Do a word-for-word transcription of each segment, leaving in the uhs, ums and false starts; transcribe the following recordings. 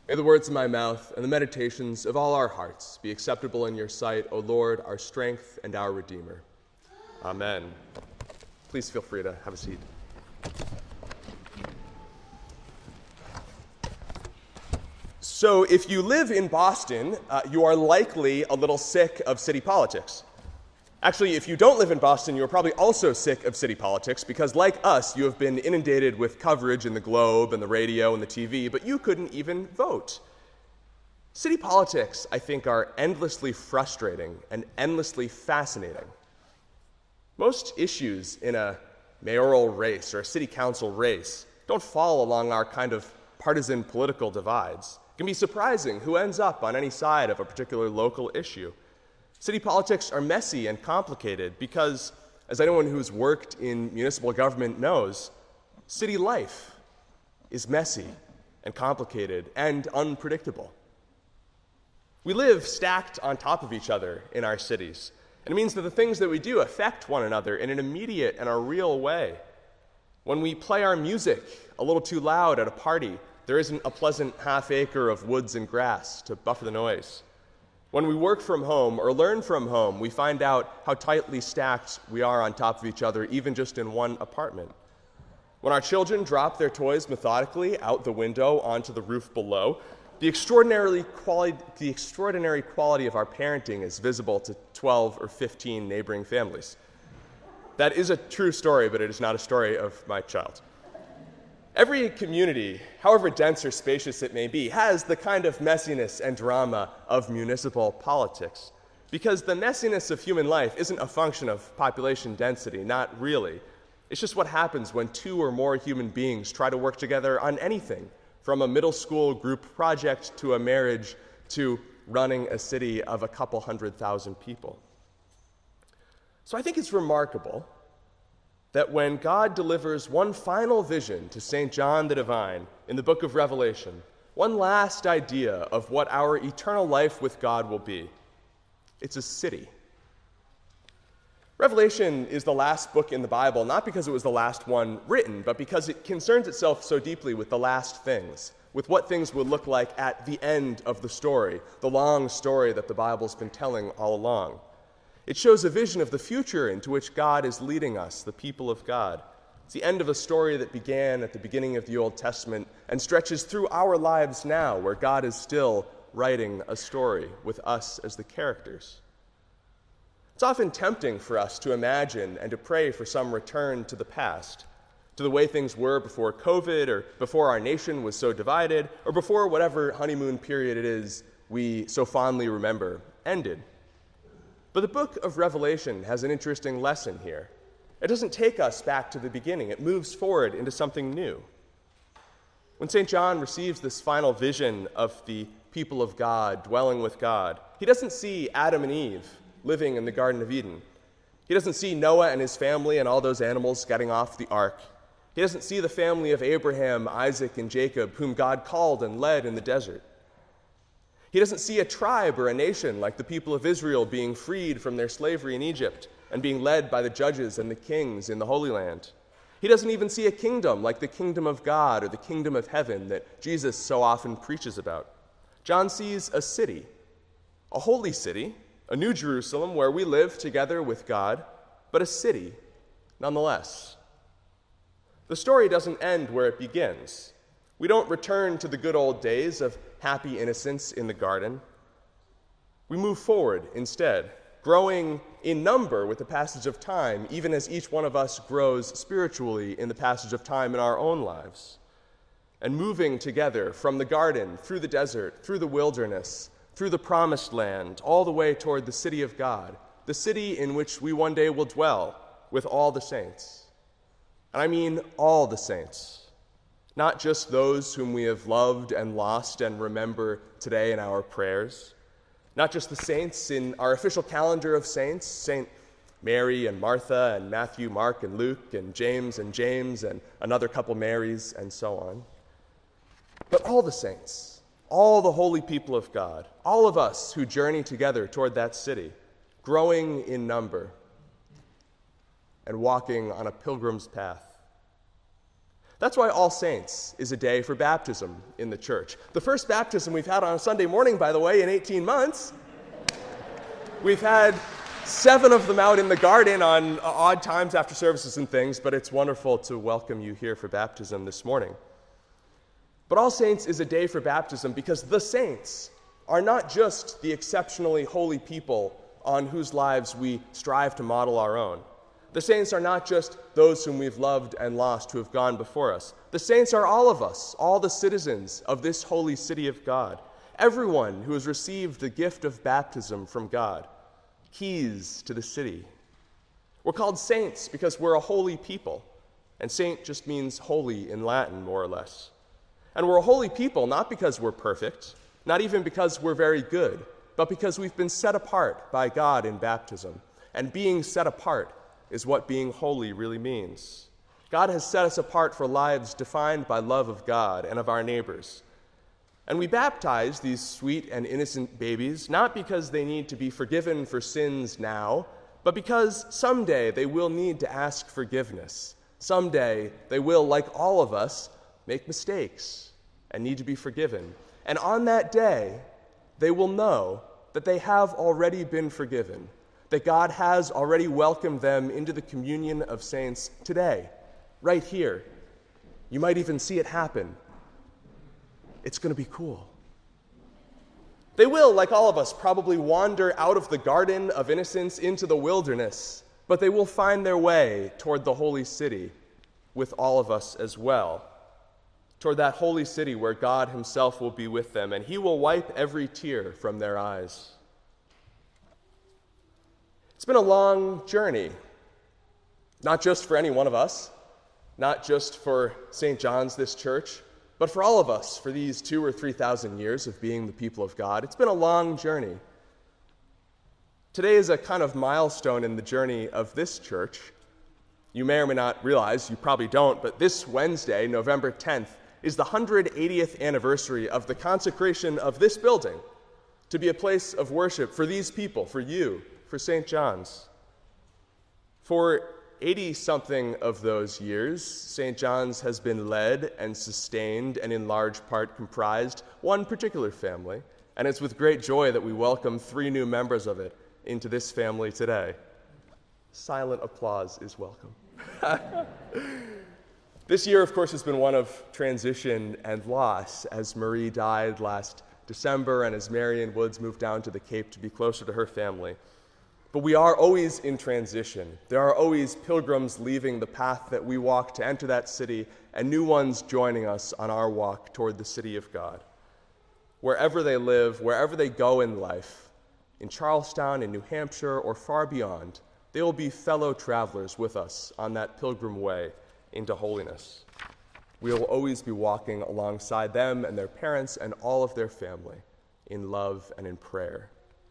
May the words of my mouth and the meditations of all our hearts be acceptable in your sight, O Lord, our strength and our Redeemer. Amen. Please feel free to have a seat. So if you live in Boston, uh, you are likely a little sick of city politics. Actually, if you don't live in Boston, you're probably also sick of city politics because, like us, you have been inundated with coverage in the Globe and the radio and the T V, but you couldn't even vote. City politics, I think, are endlessly frustrating and endlessly fascinating. Most issues in a mayoral race or a city council race don't fall along our kind of partisan political divides. It can be surprising who ends up on any side of a particular local issue. City politics are messy and complicated because, as anyone who's worked in municipal government knows, city life is messy and complicated and unpredictable. We live stacked on top of each other in our cities, and it means that the things that we do affect one another in an immediate and a real way. When we play our music a little too loud at a party, there isn't a pleasant half acre of woods and grass to buffer the noise. When we work from home or learn from home, we find out how tightly stacked we are on top of each other, even just in one apartment. When our children drop their toys methodically out the window onto the roof below, the extraordinary quality, the extraordinary quality of our parenting is visible to twelve or fifteen neighboring families. That is a true story, but it is not a story of my child. Every community, however dense or spacious it may be, has the kind of messiness and drama of municipal politics. Because the messiness of human life isn't a function of population density, not really. It's just what happens when two or more human beings try to work together on anything, from a middle school group project to a marriage to running a city of a couple hundred thousand people. So I think it's remarkable that when God delivers one final vision to Saint John the Divine in the book of Revelation, one last idea of what our eternal life with God will be, it's a city. Revelation is the last book in the Bible, not because it was the last one written, but because it concerns itself so deeply with the last things, with what things will look like at the end of the story, the long story that the Bible's been telling all along. It shows a vision of the future into which God is leading us, the people of God. It's the end of a story that began at the beginning of the Old Testament and stretches through our lives now, where God is still writing a story with us as the characters. It's often tempting for us to imagine and to pray for some return to the past, to the way things were before COVID, or before our nation was so divided, or before whatever honeymoon period it is we so fondly remember ended. But the book of Revelation has an interesting lesson here. It doesn't take us back to the beginning. It moves forward into something new. When Saint John receives this final vision of the people of God dwelling with God, he doesn't see Adam and Eve living in the Garden of Eden. He doesn't see Noah and his family and all those animals getting off the ark. He doesn't see the family of Abraham, Isaac, and Jacob, whom God called and led in the desert. He doesn't see a tribe or a nation like the people of Israel being freed from their slavery in Egypt and being led by the judges and the kings in the Holy Land. He doesn't even see a kingdom like the kingdom of God or the kingdom of heaven that Jesus so often preaches about. John sees a city, a holy city, a new Jerusalem where we live together with God, but a city nonetheless. The story doesn't end where it begins. We don't return to the good old days of happy innocence in the garden. We move forward instead, growing in number with the passage of time, even as each one of us grows spiritually in the passage of time in our own lives, and moving together from the garden, through the desert, through the wilderness, through the promised land, all the way toward the city of God, the city in which we one day will dwell with all the saints. And I mean all the saints, not just those whom we have loved and lost and remember today in our prayers, not just the saints in our official calendar of saints, Saint Mary and Martha and Matthew, Mark and Luke and James and James and another couple Marys and so on, but all the saints, all the holy people of God, all of us who journey together toward that city, growing in number and walking on a pilgrim's path. That's why All Saints is a day for baptism in the church. The first baptism we've had on a Sunday morning, by the way, in eighteen months. We've had seven of them out in the garden on odd times after services and things, but it's wonderful to welcome you here for baptism this morning. But All Saints is a day for baptism because the saints are not just the exceptionally holy people on whose lives we strive to model our own. The saints are not just those whom we've loved and lost who have gone before us. The saints are all of us, all the citizens of this holy city of God, everyone who has received the gift of baptism from God, keys to the city. We're called saints because we're a holy people, and saint just means holy in Latin, more or less. And we're a holy people not because we're perfect, not even because we're very good, but because we've been set apart by God in baptism. And being set apart is what being holy really means. God has set us apart for lives defined by love of God and of our neighbors. And we baptize these sweet and innocent babies not because they need to be forgiven for sins now, but because someday they will need to ask forgiveness. Someday they will, like all of us, make mistakes and need to be forgiven. And on that day, they will know that they have already been forgiven, that God has already welcomed them into the communion of saints today, right here. You might even see it happen. It's going to be cool. They will, like all of us, probably wander out of the garden of innocence into the wilderness, but they will find their way toward the holy city with all of us as well, toward that holy city where God himself will be with them, and he will wipe every tear from their eyes. It's been a long journey, not just for any one of us, not just for Saint John's, this church, but for all of us, for these two or three thousand years of being the people of God. It's been a long journey. Today is a kind of milestone in the journey of this church. You may or may not realize, you probably don't, but this Wednesday, November tenth, is the one hundred eightieth anniversary of the consecration of this building to be a place of worship for these people, for you, for Saint John's. For eighty-something of those years, Saint John's has been led and sustained and in large part comprised one particular family, and it's with great joy that we welcome three new members of it into this family today. Silent applause is welcome. This year, of course, has been one of transition and loss, as Marie died last December and as Marion Woods moved down to the Cape to be closer to her family. But we are always in transition. There are always pilgrims leaving the path that we walk to enter that city, and new ones joining us on our walk toward the city of God. Wherever they live, wherever they go in life, in Charlestown, in New Hampshire, or far beyond, they will be fellow travelers with us on that pilgrim way into holiness. We will always be walking alongside them and their parents and all of their family in love and in prayer.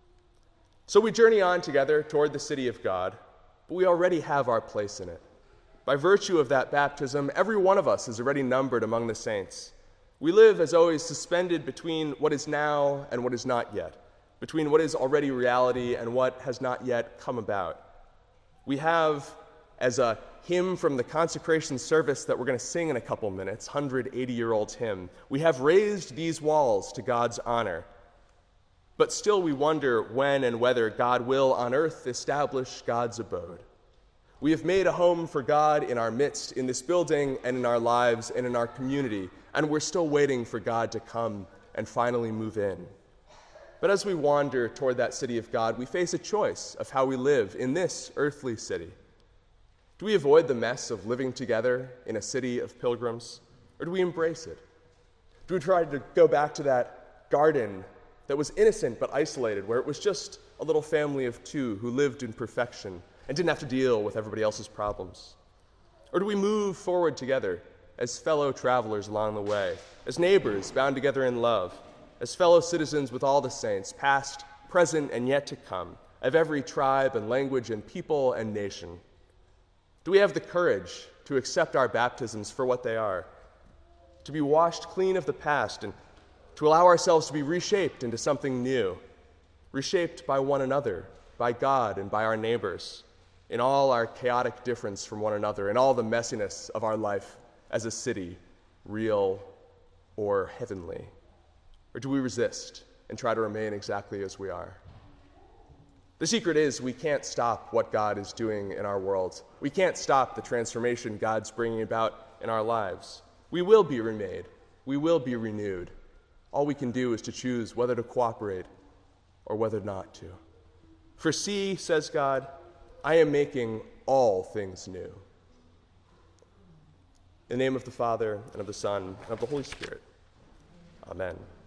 So we journey on together toward the city of God, but we already have our place in it. By virtue of that baptism, every one of us is already numbered among the saints. We live, as always, suspended between what is now and what is not yet, between what is already reality and what has not yet come about. We have, as a hymn from the consecration service that we're going to sing in a couple minutes, one hundred eighty-year-old hymn, we have raised these walls to God's honor. But still we wonder when and whether God will on earth establish God's abode. We have made a home for God in our midst, in this building and in our lives and in our community, and we're still waiting for God to come and finally move in. But as we wander toward that city of God, we face a choice of how we live in this earthly city. Do we avoid the mess of living together in a city of pilgrims, or do we embrace it? Do we try to go back to that garden that was innocent but isolated, where it was just a little family of two who lived in perfection and didn't have to deal with everybody else's problems? Or do we move forward together as fellow travelers along the way, as neighbors bound together in love, as fellow citizens with all the saints, past, present, and yet to come, of every tribe and language and people and nation? Do we have the courage to accept our baptisms for what they are, to be washed clean of the past and to allow ourselves to be reshaped into something new, reshaped by one another, by God and by our neighbors, in all our chaotic difference from one another, in all the messiness of our life, as a city, real or heavenly? Or do we resist and try to remain exactly as we are? The secret is we can't stop what God is doing in our world. We can't stop the transformation God's bringing about in our lives. We will be remade. We will be renewed. All we can do is to choose whether to cooperate or whether not to. For see, says God, I am making all things new. In the name of the Father, and of the Son, and of the Holy Spirit. Amen.